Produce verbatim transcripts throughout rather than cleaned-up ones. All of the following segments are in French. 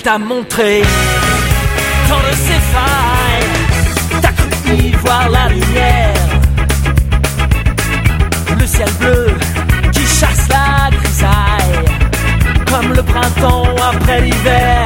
t'a montré tant de ses failles. T'as cru y voir la lumière, le ciel bleu qui chasse la grisaille, comme le printemps après l'hiver.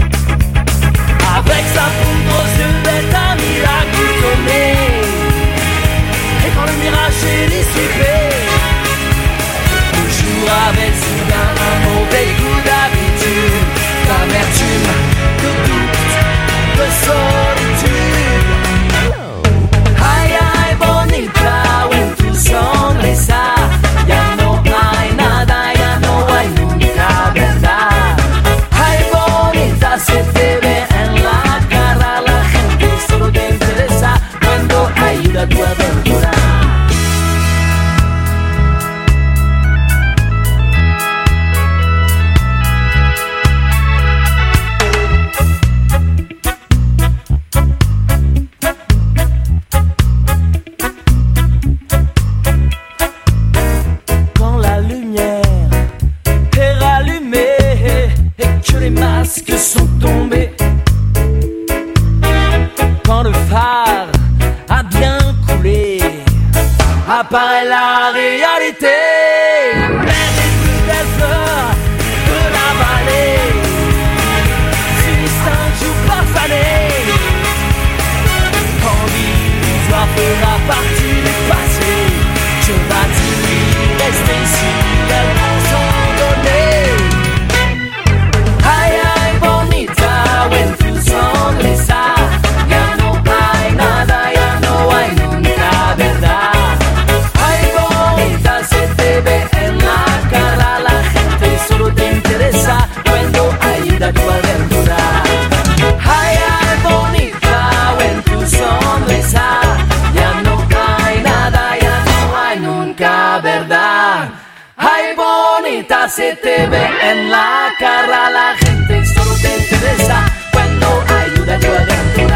Avec sa poudre aux yeux, est un miracle donné. Et quand le mirage est dissipé, le jour avait soudain un mauvais goût d'habitude, d'amertume, de doute, de solitude. Ay, ay, bonita, when tu sonrisa, ya no hay nada, ya no hay nunca, ¿verdad? Ay, bonita, se te ve en la cara, la gente solo te interesa cuando ayuda a tu aventura. Que sont tombés quand le phare a bien coulé, apparaît la réalité. Les plus belles fleurs de la vallée finissent un jour par faner. Quand l'histoire fera partie du passé, je vas-tu rester ici, tellement sans donner. When tu sonrisa, ya no hay nada, ya no hay nunca, ¿verdad? Ay, bonita, se te ve en la cara, la gente solo te interesa cuando ayuda a tu aventura. Ay, ay, bonita, when tu sonrisa, ya no hay nada, ya no hay nunca, ¿verdad? Ay, bonita, se te ve en la cara, la gente solo te interesa cuando ayuda a tu aventura.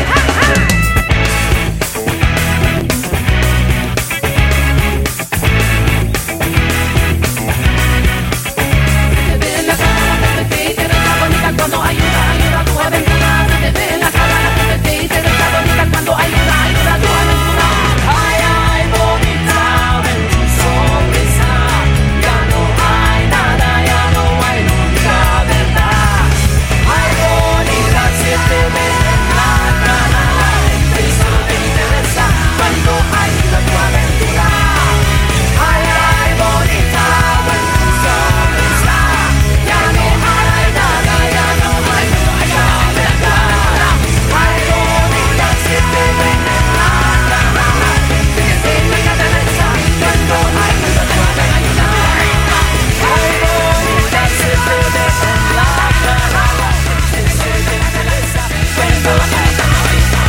Se te ve en la cara, la gente te interesa bonita cuando ayuda, ayuda a tu aventura. Se te ve en la cara, la gente te interesa bonita cuando ayuda, ayuda a tu aventura. Ay, ay, bonita, ven tu sonrisa, ya no hay nada, ya no hay nunca, ¿verdad? Ay, bonita, se te ve en la cara, la gente solo te interesa cuando ayuda a tu aventura. Ay, ay, bonita, ven tu sonrisa, ya no hay nada, ya no hay nunca, ¿verdad? Ay, bonita, se te ve en la cara, la gente te interesa cuando ayuda a tu aventura. Ay, bonita, se te ve en la cara, la gente te interesa cuando ayuda a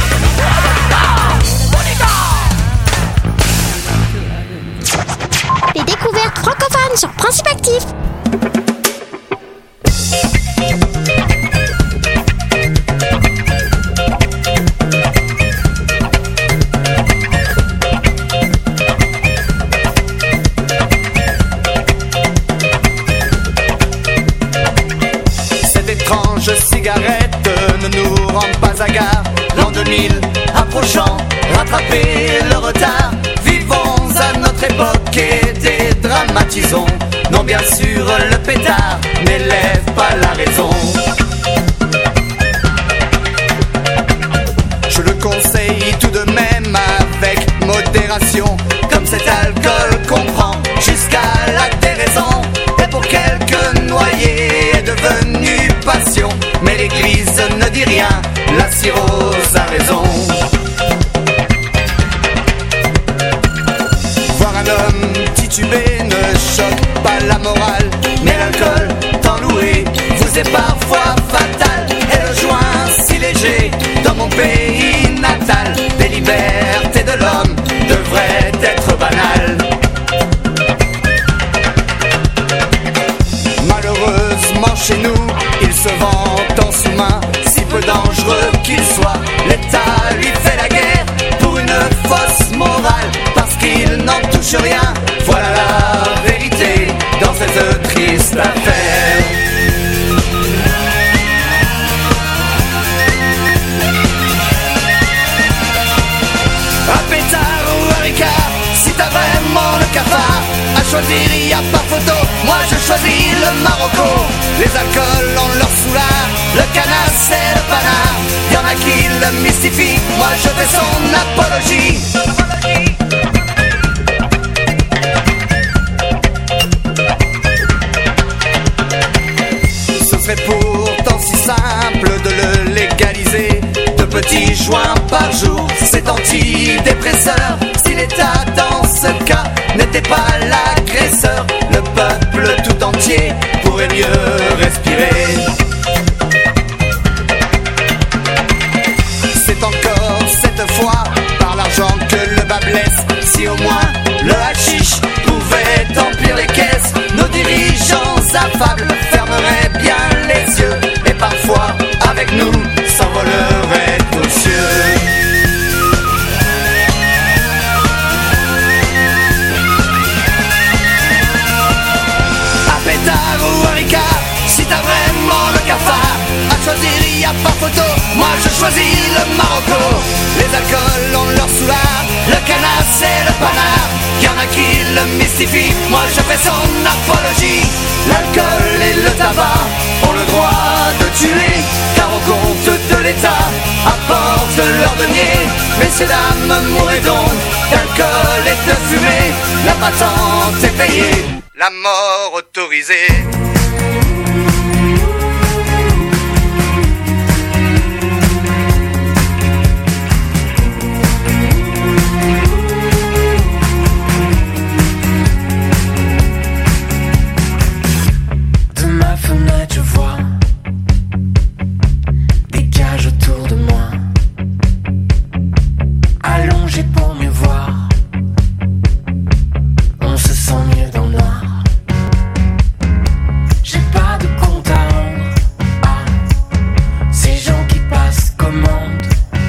tu aventura. Les découvertes francophones sur Principe Actif. Cette étrange cigarette ne nous rend pas à gare. L'an deux mille approchant, rattraper le retard. Vivons à notre époque et dédramatisons. Non, bien sûr, le pétard n'élève pas la raison. Je le conseille tout de même avec modération, comme cet alcool qu'on prend jusqu'à la déraison. Et pour quelques noyés est devenu passion, mais l'église ne dit rien, la cirrhose a raison. Voir un homme titubé ne choque pas la morale, mais l'alcool, tant loué, vous est parfois fatal. Et le joint si léger, dans mon pays natal, des libertés de l'homme devraient être banales. Malheureusement chez nous, il se vante en sous-main, si peu dangereux qu'il soit. L'État lui fait la guerre pour une fausse morale, parce qu'il n'en touche rien. Voilà la vérité dans cette triste affaire. cafard. À choisir, il n'y a pas photo. Moi je choisis le Marocco. Les alcools ont leur foulard, le canard c'est le panard. Y'en a qui le mystifient, moi je fais son apologie. Ce serait pourtant si simple de le légaliser. De petits joints par jour, c'est antidépresseur. Si l'État dans ce cas n'était pas l'agresseur, le peuple tout entier pourrait mieux respirer. C'est encore cette fois par l'argent que le bas blesse. Si au moins le hashish pouvait emplir les caisses, nos dirigeants affables fermeraient bien les yeux et parfois avec nous s'envoleraient aux cieux. À pétard ou à ricard, si t'as vraiment le cafard, à choisir il n'y a pas photo, moi je choisis le Marocco. Les alcools ont leur soulard, le canard c'est le panard. Y'en a qui le mystifient, moi je fais son apologie. L'alcool et le tabac ont le droit de tuer, car au compte de l'État apportent leur denier. Messieurs dames, mourrez donc d'alcool et de fumée. La patente est payée, la mort autorisée. Je vois des cages autour de moi, allongées pour mieux voir. On se sent mieux dans le noir. J'ai pas de compte à rendre à ces gens qui passent commande.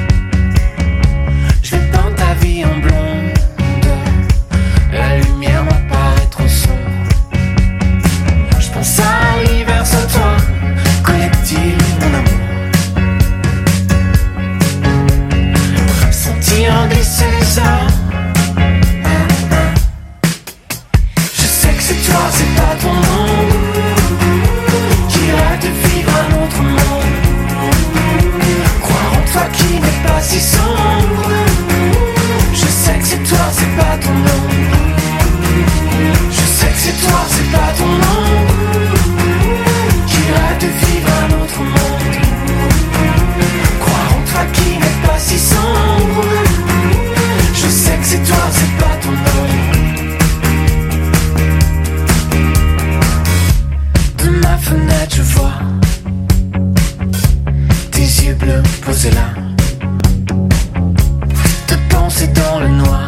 Je vais peindre ta vie en blonde, la lumière m'apparaît trop sombre. Je pense à l'hiver sans toi, collectif mon amour. Sentir glisser les heures. Je sais que c'est toi, c'est pas ton monde, qui rêve de vivre un autre monde. Croire en toi qui n'est pas si sombre. Je sais que c'est toi, c'est pas ton nom. Je sais que c'est toi, c'est pas ton nom, qui rêve de vivre un autre monde. Croire en toi qui n'est pas si sombre. Je sais que c'est toi, c'est pas ton nom. De ma fenêtre je vois tes yeux bleus posés là, te penser dans le noir,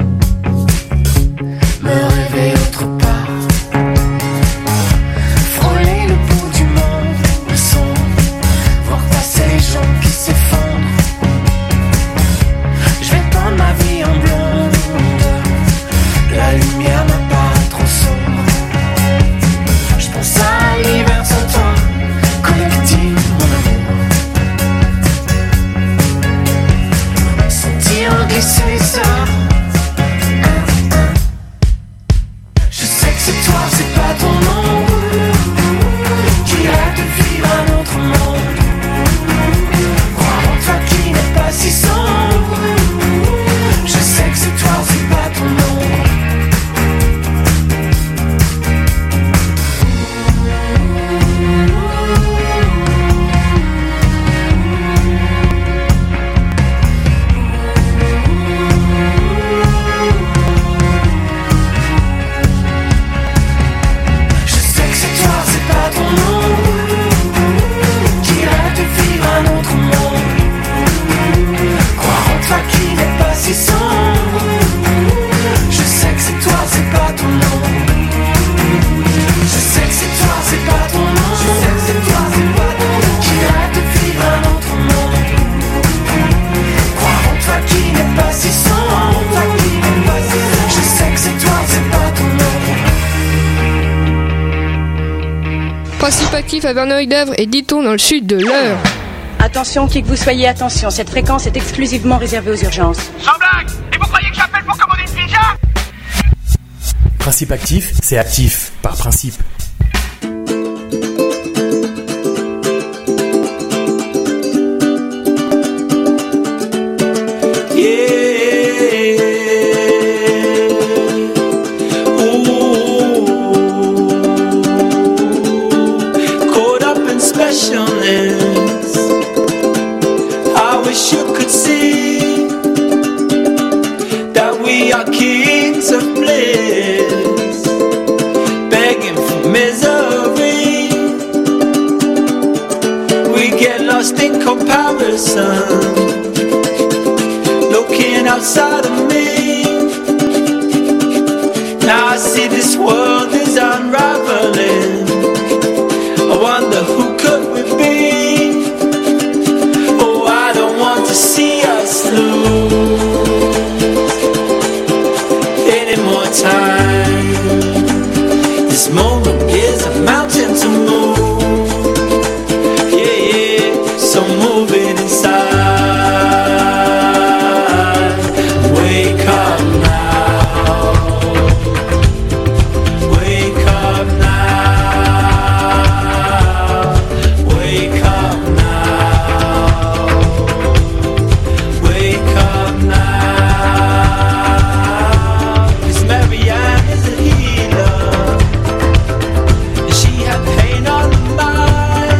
me rêver autre part, frôler le bout du monde, le son, voir passer les gens qui s'effondrent. Je vais peindre ma vie en blonde, la lumière m'apparaît trop sombre. Je pense à l'hiver sans toi, collectif mon amour. Sentir glisser les heures. Je sais que c'est toi, c'est pas ton nom, qui rêve de vivre un autre monde. Croire en toi qui n'est pas si sombre. Je sais que c'est toi, c'est pas ton nom. Je sais que c'est toi, c'est pas ton nom, qui rêve de vivre un autre monde. Croire en toi qui n'est pas si sombre. Je sais que c'est toi, c'est pas ton nom. Je sais que c'est toi, c'est pas ton nom. Je sais que c'est toi, c'est pas ton nom, qui rêve de vivre un autre monde. Croire en toi qui n'est pas si sombre. Je sais que c'est toi, c'est pas ton nom. Principe actif à Verneuil-d'Avre et Diton dans le sud de l'Eure. Attention, qui que vous soyez, attention, cette fréquence est exclusivement réservée aux urgences. Sans blague. Et vous croyez que j'appelle pour commander une pizza? Principe actif, c'est actif par principe. Looking outside of me, now I see this world is unraveling. I wonder who could we be? Oh, I don't want to see us lose any more time. This moment is a mountain to move. So move it inside. Wake up now. Wake up now. Wake up now. Wake up now. 'Cause Marianne is a healer, and she had pain on the mind.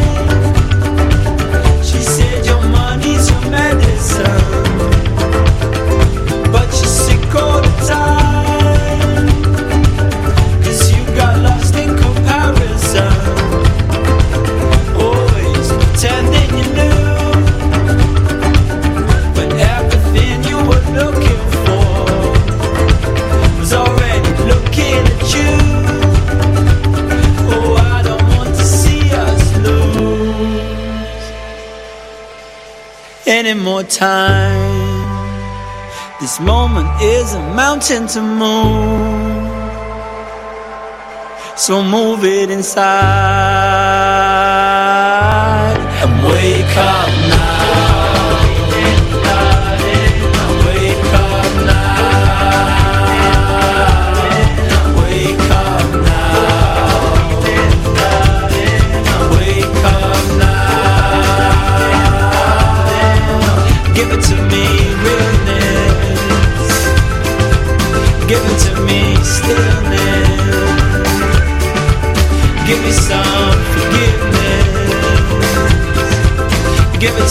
But you're sick all the time, 'cause you got lost in comparison. Always pretending you knew, but everything you were looking for was already looking at you. Oh, I don't want to see us lose any more time. This moment is a mountain to move, so move it inside and wake up now. Wake up now. Wake up now. Wake up now. Give it to me, realness. Give it to me, stillness. Give me some forgiveness. Give it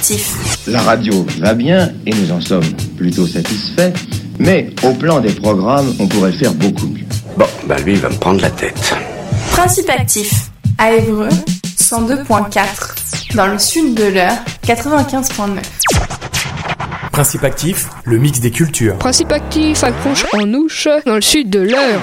Actif. La radio va bien et nous en sommes plutôt satisfaits, mais au plan des programmes, on pourrait faire beaucoup mieux. Bon, bah lui, il va me prendre la tête. Principe Actif. À Évreux, cent deux virgule quatre. Dans le sud de l'Eure, quatre-vingt-quinze virgule neuf. Principe Actif, le mix des cultures. Principe Actif accroche en Ouche, dans le sud de l'Eure.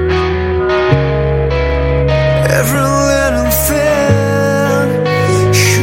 Every little thing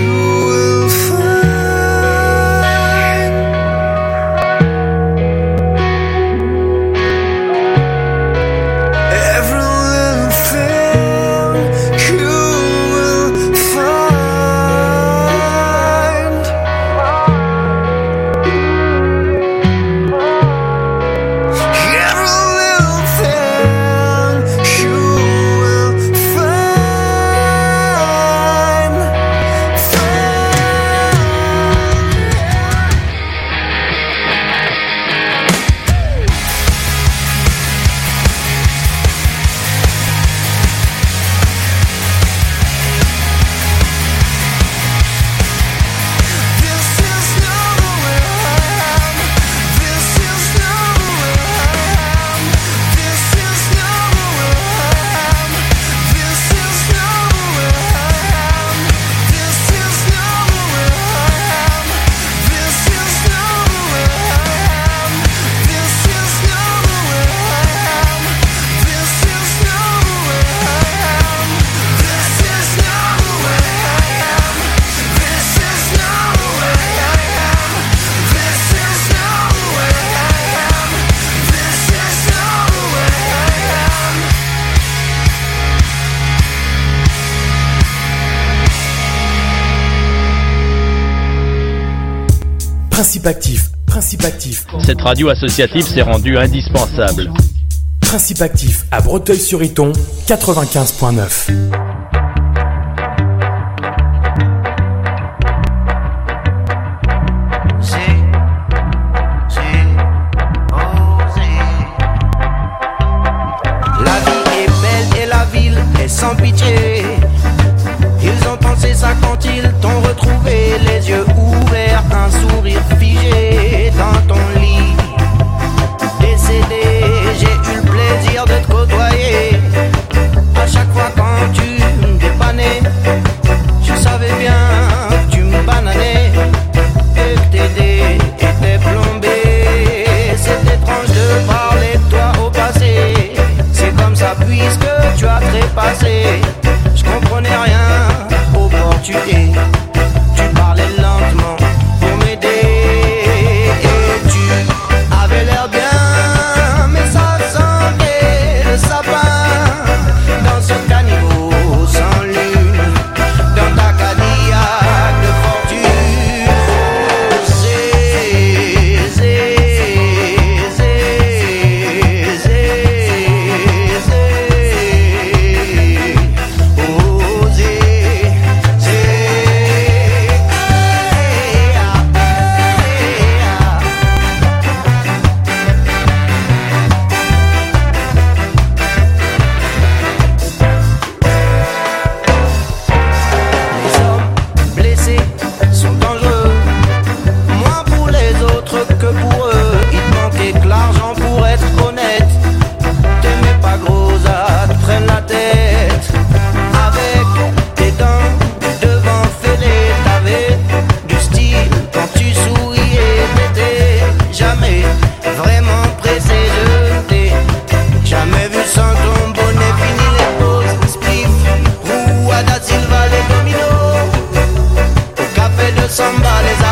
Principe actif, principe actif. Cette radio associative s'est rendue indispensable. Principe actif à Breteuil-sur-Iton, quatre-vingt-quinze point neuf. Sans pitié, ils ont pensé ça quand ils t'ont retrouvé, les yeux ouverts, un sourire figé dans ton lit. Décédé, j'ai eu le plaisir de te côtoyer. À chaque fois quand tu me dépannais, je savais bien que tu me bananais et que tes dés étaient plombés. C'est étrange de parler de toi au passé. C'est comme ça puisque tu as trépassé. Je comprenais rien au portugais. Tu parlais lentement pour m'aider. Et tu avais l'air bien, mais ça sentait le sapin. Dans ce caniveau sans lune, dans ta Cadillac de fortune. Zé, zé, zé, zé, zé. Oh, zé, zé. Les hommes blessés sont dangereux, moins pour les autres que pour eux. Il te manquait que l'argent pour être honnête. T'aimais pas gros, ça te prenne la tête. Avec tes dents du devant fêlées, t'avais du style quand tu souriais. T'étais jamais vraiment pressé, je t'ai jamais vu sans ton bonnet. Fini les pauses, spliff, Rua da Silva, les dominos, au café de Samba, les